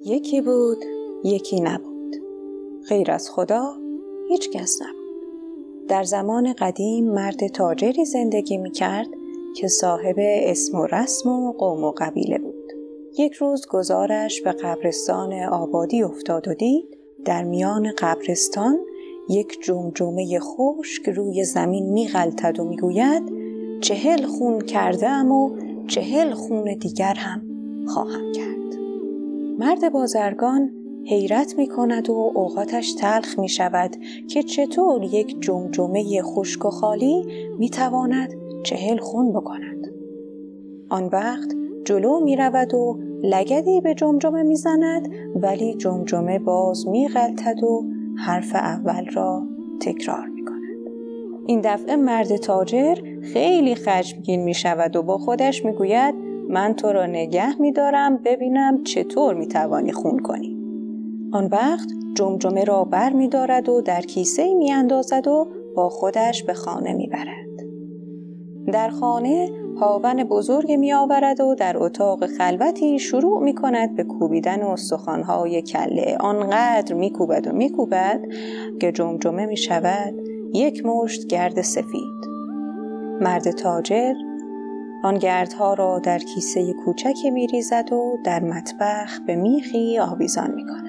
یکی بود، یکی نبود. غیر از خدا هیچ کس نبود. در زمان قدیم مرد تاجری زندگی می‌کرد که صاحب اسم و رسم و قوم و قبیله بود. یک روز گذارش به قبرستان آبادی افتاد و دید در میان قبرستان یک جمجمه خشک روی زمین می‌غلطد و می‌گوید 40 خون کردم و 40 خون دیگر هم خواهم کرد. مرد بازرگان حیرت می کند و اوقاتش تلخ می شود که چطور یک جمجمه خشک و خالی می تواند 40 خون بکند. آن وقت جلو می رود و لگدی به جمجمه می زند، ولی جمجمه باز می غلطد و حرف اول را تکرار می کند. این دفعه مرد تاجر خیلی خشمگین می شود و با خودش می گوید من تو را نگه می دارم ببینم چطور می توانی خون کنی. آن وقت جمجمه را بر می دارد و در کیسه‌ای می اندازد و با خودش به خانه می برد. در خانه هاون بزرگ می آورد و در اتاق خلوتی شروع می کند به کوبیدن استخوان‌های کله. آنقدر می کوبد و می کوبد که جمجمه می شود یک مشت گرد سفید. مرد تاجر آن گردها را در کیسه کوچکی می ریزد و در مطبخ به میخی آویزان می کند.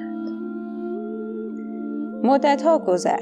مدتها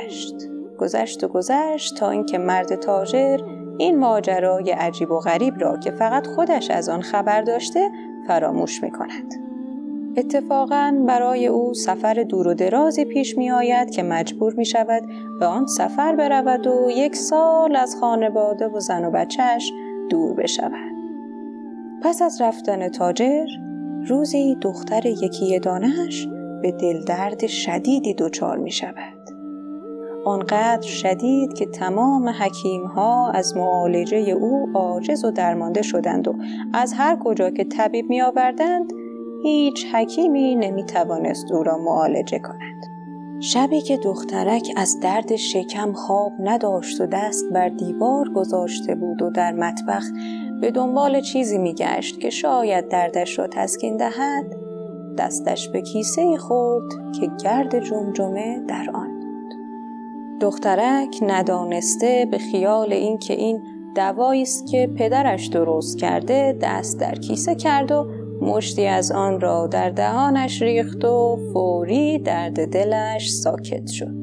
گذشت تا اینکه مرد تاجر این ماجرای عجیب و غریب را که فقط خودش از آن خبر داشته فراموش می کند. اتفاقاً برای او سفر دور و درازی پیش می آید که مجبور می شود به آن سفر برود و 1 سال از خانواده و زن و بچهش دور بشود. پس از رفتن تاجر روزی دختر یکی دانش به دلدرد شدیدی دچار می شود. آنقدر شدید که تمام حکیم‌ها از معالجه او عاجز و درمانده شدند و از هر کجا که طبیب می آوردند هیچ حکیمی نمی توانست او را معالجه کند. شبی که دخترک از درد شکم خواب نداشت و دست بر دیوار گذاشته بود و در مطبخ به دنبال چیزی میگشت که شاید دردش را تسکین دهد، دستش به کیسه خورد که گرد جمجمه در آن بود. دخترک ندانسته به خیال این که این دوایی است که پدرش درست کرده دست در کیسه کرد و مشتی از آن را در دهانش ریخت و فوری درد دلش ساکت شد.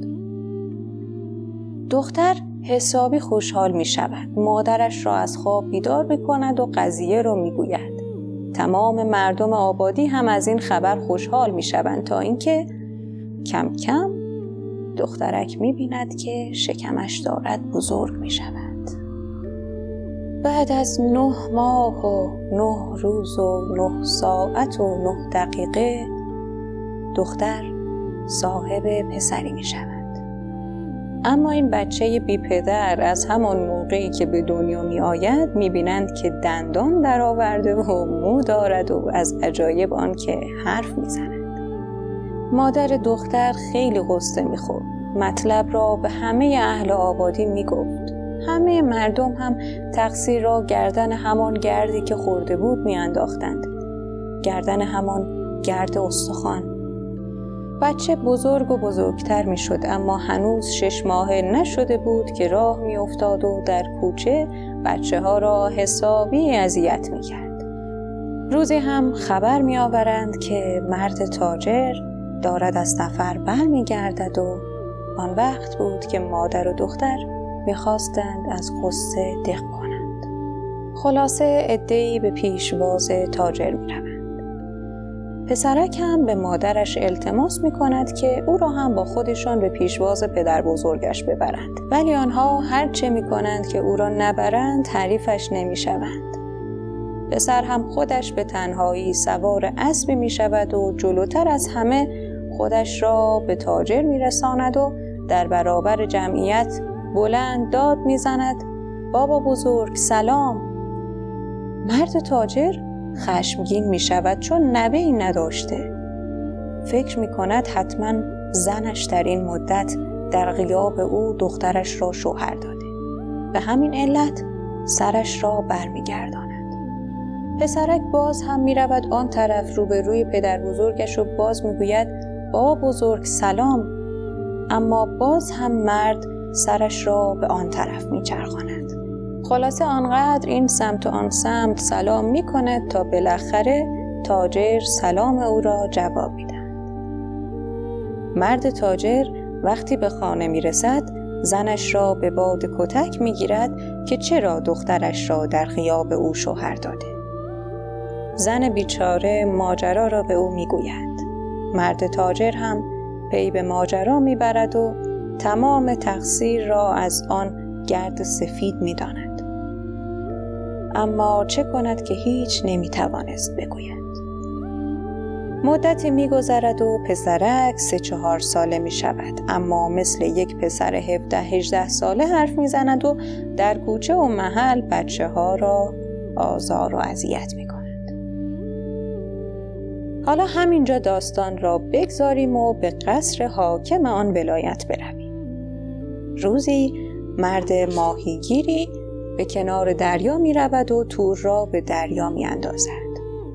دختر حسابی خوشحال می شود. مادرش را از خواب بیدار می کند و قضیه را می گوید. تمام مردم آبادی هم از این خبر خوشحال می شوند تا اینکه کم کم دخترک می بیند که شکمش دارد بزرگ می شود. بعد از 9 ماه و 9 روز و 9 ساعت و 9 دقیقه دختر صاحب پسری می شود. اما این بچه بی پدر از همان موقعی که به دنیا می آید می بینند که دندان در آورده و مو دارد و از عجایب آن که حرف می زند. مادر دختر خیلی غصه می خورد. مطلب را به همه اهل آبادی می گفت. همه مردم هم تقصیر را گردن همان گردی که خورده بود می انداختند. گردن همان گرد استخوان. بچه بزرگ و بزرگتر می شد اما هنوز 6 ماهه نشده بود که راه می افتاد و در کوچه بچه ها را حسابی اذیت می کرد. روزی هم خبر می آورند که مرد تاجر دارد از سفر بر می گردد و آن وقت بود که مادر و دختر می خواستند از غصه دق کنند. خلاصه عده‌ای به پیشواز تاجر می روند. پسرک هم به مادرش التماس می کند که او را هم با خودشان به پیشواز پدر بزرگش ببرند. ولی آنها هر چه می کنند که او را نبرند حریفش نمی شوند. پسر هم خودش به تنهایی سوار اسبی می شود و جلوتر از همه خودش را به تاجر می رساند و در برابر جمعیت بلند داد می زند بابا بزرگ سلام. مرد تاجر خشمگین می شود چون نوه‌ای نداشته. فکر می کند حتما زنش در این مدت در غیاب او دخترش را شوهر داده. به همین علت سرش را بر می گرداند. پسرک باز هم می رود آن طرف روبروی پدر بزرگش و باز می گوید بابا بزرگ سلام. اما باز هم مرد سرش را به آن طرف می چرخاند. خلاصه آنقدر این سمت و آن سمت سلام می کند تا بالاخره تاجر سلام او را جواب می دهد. مرد تاجر وقتی به خانه می رسد زنش را به باد کتک می گیرد که چرا دخترش را در غیاب او شوهر داده. زن بیچاره ماجرا را به او می گوید. مرد تاجر هم پی به ماجرا می برد و تمام تقصیر را از آن گرد سفید می داند. اما چه کند که هیچ نمی توانست بگوید. مدتی می گذرد و پسرک 3-4 ساله می شود، اما مثل یک پسر 17-18 ساله حرف می زند و در کوچه و محل بچه ها را آزار و اذیت می کند. حالا همینجا داستان را بگذاریم و به قصر حاکم آن ولایت برویم. روزی مرد ماهیگیری به کنار دریا می رود و تور را به دریا می اندازد.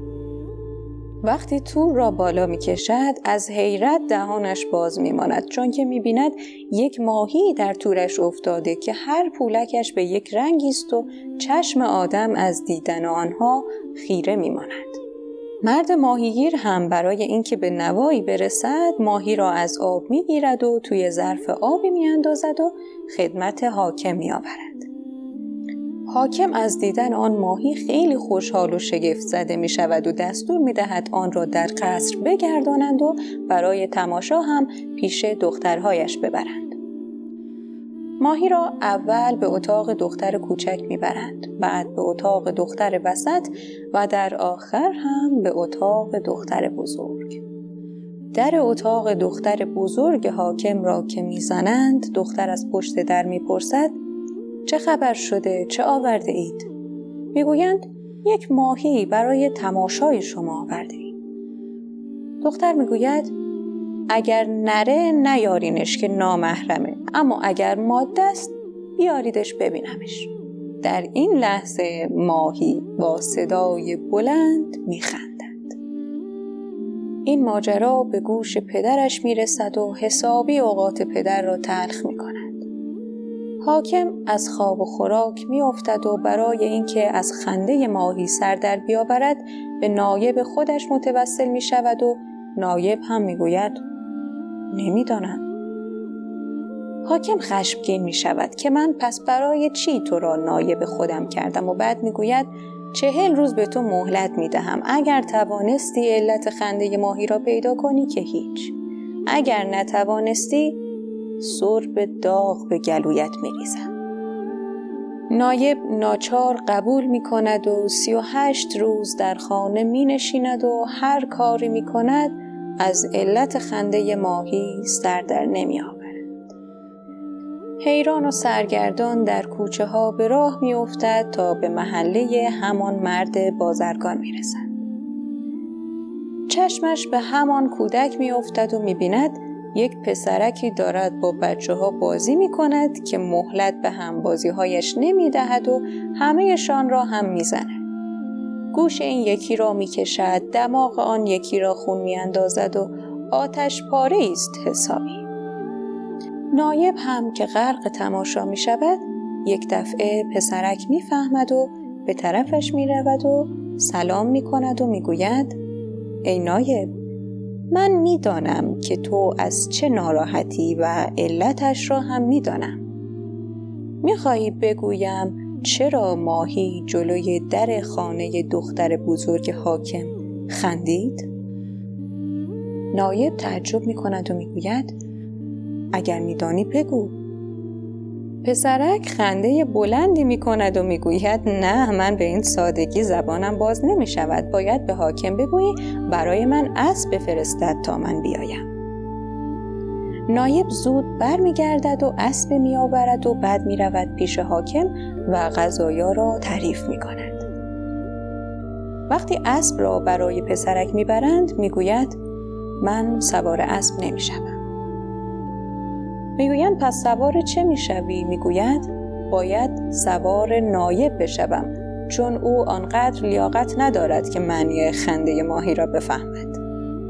وقتی تور را بالا می کشد از حیرت دهانش باز می ماند، چون که می بیند یک ماهی در تورش افتاده که هر پولکش به یک رنگی است و چشم آدم از دیدن آنها خیره می ماند. مرد ماهیگیر هم برای اینکه به نوایی برسد ماهی را از آب می گیرد و توی ظرف آبی می اندازد و خدمت حاکم می آورد. حاکم از دیدن آن ماهی خیلی خوشحال و شگفت زده می شود و دستور می دهد آن را در قصر بگردانند و برای تماشا هم پیش دخترهایش ببرند. ماهی را اول به اتاق دختر کوچک می برند، بعد به اتاق دختر وسط و در آخر هم به اتاق دختر بزرگ. در اتاق دختر بزرگ حاکم را که می زنند دختر از پشت در می پرسد چه خبر شده؟ چه آورده اید؟ میگویند یک ماهی برای تماشای شما آورده اید. دختر میگوید اگر نره نیارینش که نامحرمه، اما اگر ماده است بیاریدش ببینمش. در این لحظه ماهی با صدای بلند میخندد. این ماجرا به گوش پدرش میرسد و حسابی اوقات پدر را تلخ میکند. حاکم از خواب و خوراک می افتد و برای اینکه از خنده ماهی سر در بیاورد به نایب خودش متوسل می شود و نایب هم می گوید نمیدانم. حاکم خشمگین می شود که من پس برای چی تو را نایب خودم کردم و بعد می گوید 40 روز به تو مهلت می دهم. اگر توانستی علت خنده ماهی را پیدا کنی که هیچ. اگر نتوانستی سرب داغ به گلویت می‌ریزم. نایب ناچار قبول می‌کند و 38 روز در خانه می‌نشیند و هر کاری می‌کند از علت خنده ماهی سر در نمی‌آورد. حیران و سرگردان در کوچه ها به راه می‌افتد تا به محله همان مرد بازرگان می‌رسد. چشمش به همان کودک می‌افتد و می‌بیند یک پسرکی دارد با بچه ها بازی می کند که مهلت به همبازی‌هایش نمی دهد و همه‌شان را هم می زند. گوش این یکی را می کشد، دماغ آن یکی را خون می اندازد و آتش پاره است حسابی. نایب هم که غرق تماشا می شود، یک دفعه پسرک می فهمد و به طرفش می رود و سلام می کند و می گوید ای نایب، من میدانم که تو از چه ناراحتی و علتش را هم میدانم. میخوایی بگویم چرا ماهی جلوی در خانه دختر بزرگ حاکم خندید؟ نایب تعجب میکند و میگوید اگر میدانی بگو. پسرک خنده بلندی میکند و میگوید نه، من به این سادگی زبانم باز نمیشود. باید به حاکم بگویی برای من اسب بفرستد تا من بیایم. نایب زود برمیگردد و اسب میآورد و بعد میرود پیش حاکم و قضایا را تعریف میکند. وقتی اسب را برای پسرک میبرند میگوید من سوار اسب نمیشوم. میگویند پس سوار چه میشوی؟ میگوید باید سوار نایب بشوم. چون او آنقدر لیاقت ندارد که معنی خنده ماهی را بفهمد.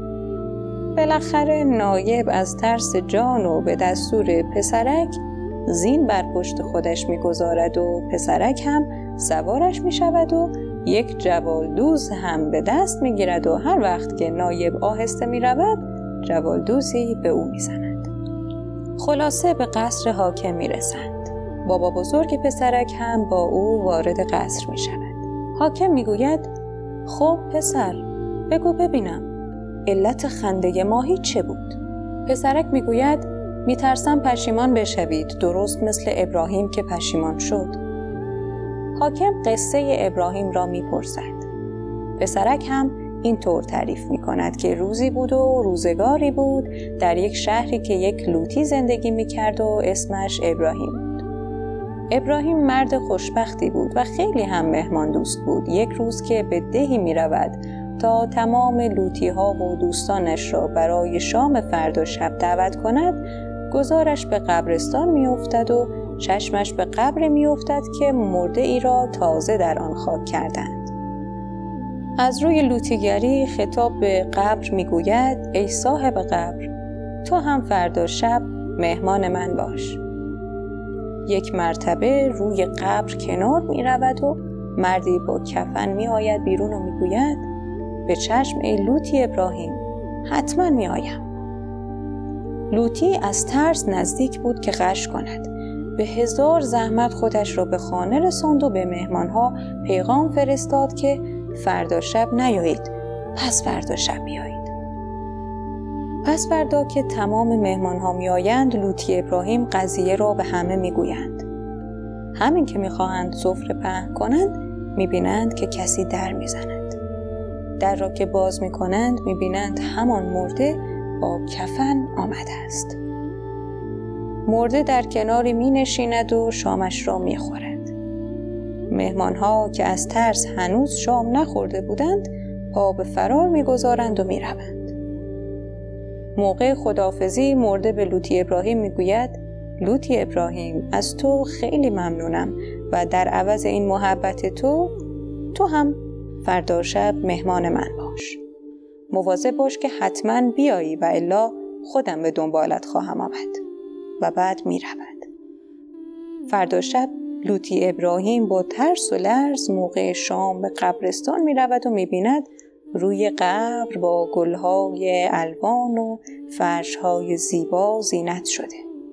بالاخره نایب از ترس جان و به دستور پسرک زین بر پشت خودش می‌گذارد و پسرک هم سوارش می‌شود و یک جوالدوز هم به دست می‌گیرد و هر وقت که نایب آهسته می‌رود جوالدوزی به او می‌زند. خلاصه به قصر حاکم می‌رسند. بابا بزرگ پسرک هم با او وارد قصر می‌شود. حاکم می‌گوید خب پسر بگو ببینم علت خنده ماهی چه بود؟ پسرک می‌گوید می‌ترسم پشیمان بشوید، درست مثل ابراهیم که پشیمان شد. حاکم قصه ابراهیم را می‌پرسد. پسرک هم این طور تعریف می‌کند که روزی بود و روزگاری بود در یک شهری که یک لوطی زندگی می‌کرد و اسمش ابراهیم بود. ابراهیم مرد خوشبختی بود و خیلی هم مهمان دوست بود. یک روز که به دهی می‌رود تا تمام لوطی‌ها و دوستانش را برای شام فردا شب دعوت کند، گذارش به قبرستان می‌افتد و چشمش به قبر می‌افتد که مرده ای را تازه در آن خاک کردند. از روی لوطیگری خطاب به قبر می‌گوید ای صاحب قبر، تو هم فردا شب مهمان من باش. یک مرتبه روی قبر کنار می‌رود و مردی با کفن می‌آید بیرون و می‌گوید به چشم ای لوطی ابراهیم، حتما می‌آیم. لوطی از ترس نزدیک بود که غش کند. به 1000 زحمت خودش را به خانه رساند و به مهمانها پیغام فرستاد که فردا شب نیایید، پس فردا شب بیایید. پس فردا که تمام مهمانها میآیند، لوطی ابراهیم قضیه را به همه میگویند. همین که میخواهند سفره پهن کنند، میبینند که کسی در میزند. در را که باز میکنند، میبینند همان مرده با کفن آمده است. مرده در کناری می نشیند و شامش را می خورد. مهمانها که از ترس هنوز شام نخورده بودند پا به فرار می گذارند و می روند. موقع خداحافظی مرده به لوطی ابراهیم می گوید لوطی ابراهیم، از تو خیلی ممنونم و در عوض این محبت تو هم فردا شب مهمان من باش. مواظب باش که حتما بیایی و الا خودم به دنبالت خواهم آمد. و بعد می رود. فردا شب لوطی ابراهیم با ترس و لرز موقع شام به قبرستان می رود و می بیند روی قبر با گلهای الوان و فرشهای زیبا زینت شده.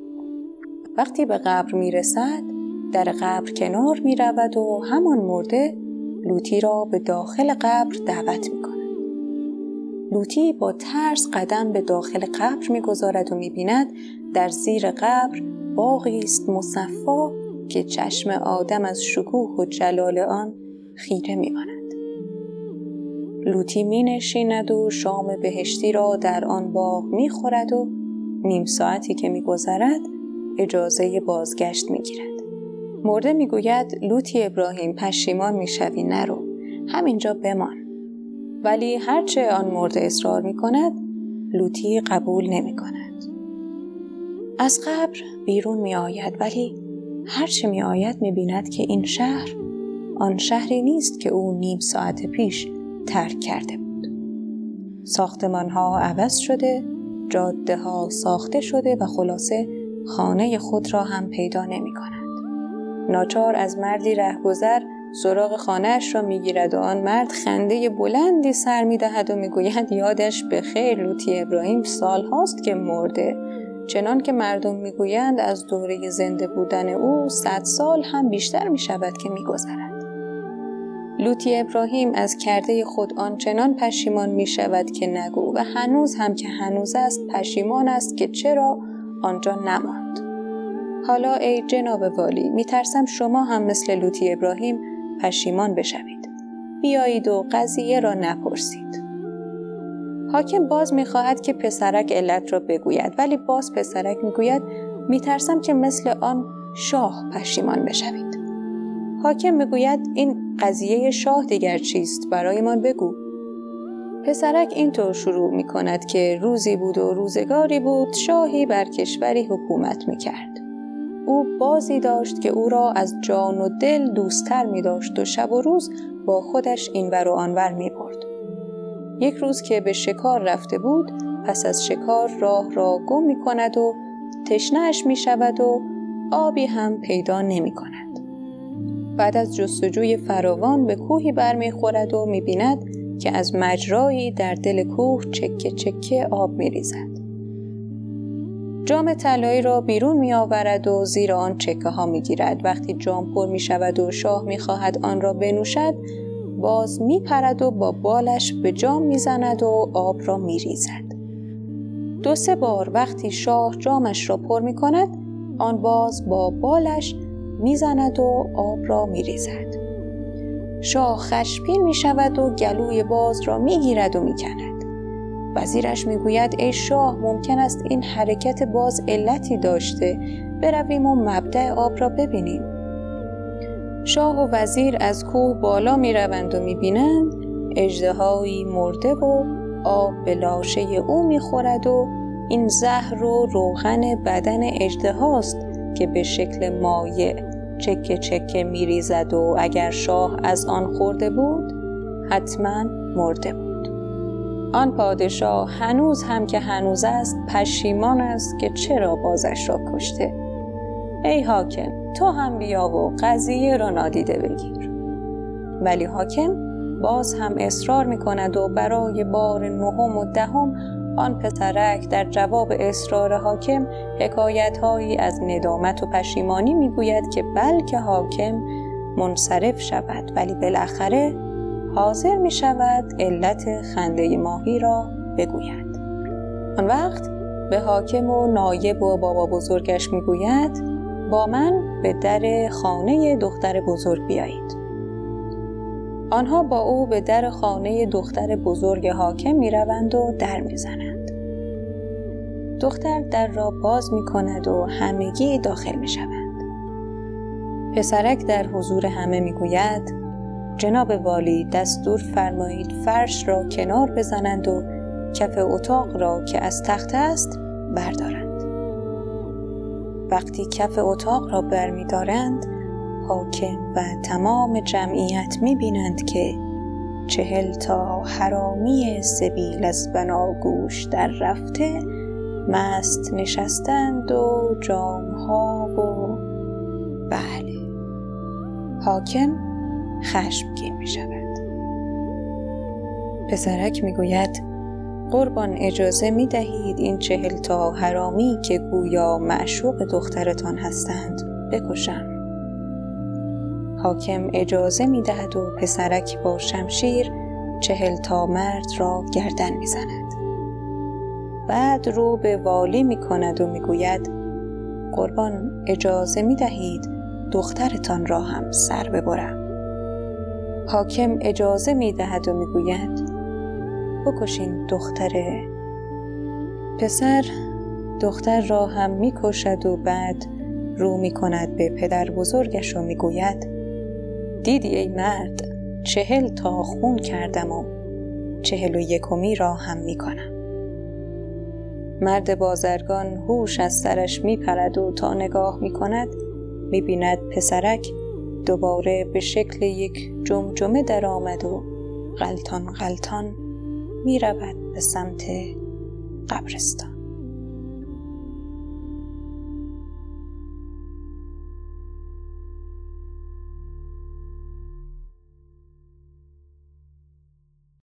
وقتی به قبر می رسد در قبر کنار می رود و همان مرده لوطی را به داخل قبر دعوت می کند. لوطی با ترس قدم به داخل قبر می گذارد و می بیند در زیر قبر باغی است مصفا که چشم آدم از شکوه و جلال آن خیره می ماند. لوطی می نشیند و شام بهشتی را در آن باغ می خورد و نیم ساعتی که می گذرد اجازه بازگشت می گیرد. مرده می گوید لوطی ابراهیم، پشیمان می شوی، نرو، همینجا بمان. ولی هرچه آن مرده اصرار می کند لوطی قبول نمی کند. از قبر بیرون می آید ولی هرچه می آید می بیند که این شهر آن شهری نیست که او نیم ساعت پیش ترک کرده بود. ساختمان ها عوض شده، جاده ها ساخته شده و خلاصه خانه خود را هم پیدا نمی کند. ناچار از مردی رهگذر سراغ خانه‌اش را می‌گیرد و آن مرد خنده بلندی سر می‌دهد و می‌گوید یادش به خیر لوطی ابراهیم سال هاست که مرده، چنان که مردم می‌گویند از دوره زنده بودن او 100 سال هم بیشتر می‌شود که می‌گذرد. لوطی ابراهیم از کرده خود آنچنان پشیمان می‌شود که نگو و هنوز هم که هنوز است پشیمان است که چرا آنجا نماند. حالا ای جناب والی، می‌ترسم شما هم مثل لوطی ابراهیم پشیمان بشوید. بیایید و قضیه را نپرسید. حاکم باز می‌خواهد که پسرک علت را بگوید، ولی باز پسرک می‌گوید می‌ترسم که مثل آن شاه پشیمان بشوید. حاکم می‌گوید این قضیه شاه دیگر چیست؟ برایمان بگو. پسرک اینطور شروع می‌کند که روزی بود و روزگاری بود، شاهی بر کشوری حکومت می‌کرد. او بازی داشت که او را از جان و دل دوست‌تر می داشت و شب و روز با خودش اینور و آنور می برد. یک روز که به شکار رفته بود، پس از شکار راه را گم می کند و تشنه‌اش می شود و آبی هم پیدا نمی کند. بعد از جستجوی فراوان به کوهی برمی خورد و می بیند که از مجرایی در دل کوه چکه چکه آب می ریزد. جام طلایی را بیرون می آورد و زیر آن چکه ها می گیرد. وقتی جام پر می شود و شاه می خواهد آن را بنوشد، باز می پرد و با بالش به جام می زند و آب را می ریزد. 2-3 بار وقتی شاه جامش را پر می کند، آن باز با بالش می زند و آب را می ریزد. شاه خشمگین می شود و گلوی باز را می گیرد و می کند. وزیرش می گوید ای شاه، ممکن است این حرکت باز علتی داشته، برویم و مبدأ آب را ببینیم. شاه و وزیر از کوه بالا می روند و می بینند اژدهایی مرده و آب به لاشه او می خورد و این زهر و روغن بدن اژدهاست که به شکل مایع چکه چکه می ریزد و اگر شاه از آن خورده بود حتما مرده بود. آن پادشاه هنوز هم که هنوز است پشیمان است که چرا بازش را کشته. ای حاکم، تو هم بیا و قضیه را نادیده بگیر. ولی حاکم باز هم اصرار می کند و برای بار 9 و 10 آن پسرک در جواب اصرار حاکم حکایت‌هایی از ندامت و پشیمانی می‌گوید که بلکه حاکم منصرف شود، ولی بالاخره حاضر می‌شود علت خنده ماهی را بگوید. آن وقت به حاکم و نایب و بابا بزرگش می‌گوید با من به در خانه دختر بزرگ بیایید. آنها با او به در خانه دختر بزرگ حاکم می‌روند و در می‌زنند. دختر در را باز می‌کند و همگی داخل می‌شوند. پسرک در حضور همه می‌گوید جناب والی دستور فرمایید فرش را کنار بزنند و کف اتاق را که از تخته است بردارند. وقتی کف اتاق را برمی‌دارند، حاکم و تمام جمعیت می‌بینند که 40 تا حرامی سبیل از بناگوش در رفته مست نشستند و جام‌ها و بله، حاکم خشمگین می‌شود. پسرک می‌گوید قربان اجازه می‌دهید این 40 تا حرامی که گویا معشوق دخترتان هستند بکشم. حاکم اجازه می‌دهد و پسرک با شمشیر 40 تا مرد را گردن می‌زند. بعد رو به والی می‌کند و می‌گوید قربان اجازه می‌دهید دخترتان را هم سر ببرم. حاکم اجازه می‌دهد و می‌گوید بکشین پسر دختر را هم می‌کشد و بعد رو می‌کند به پدر بزرگش و می‌گوید دیدی ای مرد 40 تا خون کردم و 41 را هم می‌کنم. مرد بازرگان هوش از سرش می‌پرد و تا نگاه می‌کند می‌بیند پسرک دوباره به شکل یک جمجمه در آمد و غلطان غلطان می‌رود به سمت قبرستان.